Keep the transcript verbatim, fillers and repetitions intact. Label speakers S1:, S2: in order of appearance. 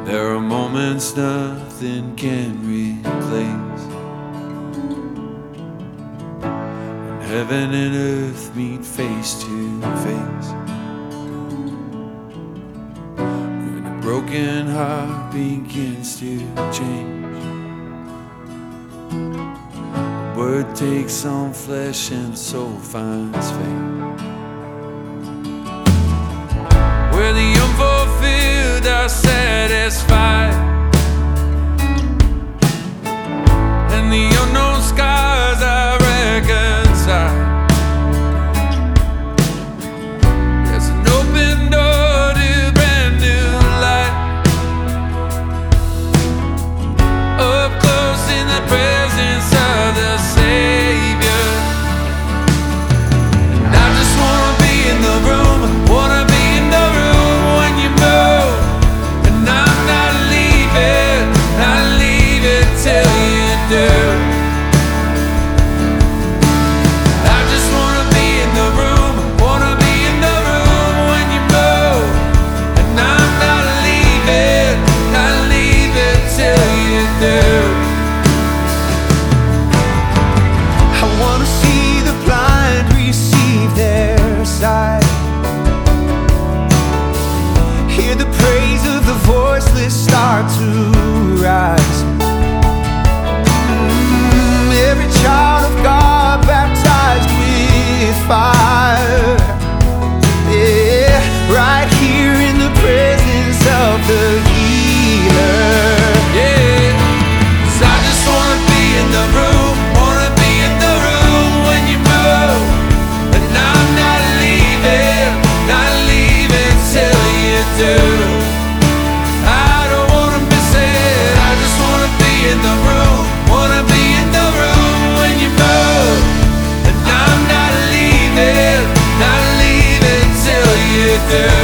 S1: There are moments nothing can replace, when heaven and earth meet face to face, when a broken heart begins to change. A word takes on flesh and soul finds faith, where the unfulfilled are satisfied, and the unknown scars are reconciled. There's an open door to brand new light, up close in the presence of the Savior. And I just wanna be in the room, wanna be in the room when you move. And I'm not leaving, not leaving till you do. I just wanna be in the room, wanna be in the room when you move. And I'm not leaving, not leaving till you do.
S2: I wanna see the blind receive their sight, hear the praise of the voiceless start to rise. Mm, every child of God baptized with fire, yeah, right here in the presence of the healer.
S1: Yeah, 'cause I just wanna be in the room, wanna be in the room when you move. And I'm not leaving, not leaving till you do. I don't wanna miss it, I just wanna be in the room, wanna be in the room when you move. And I'm not leaving, not leaving till you do.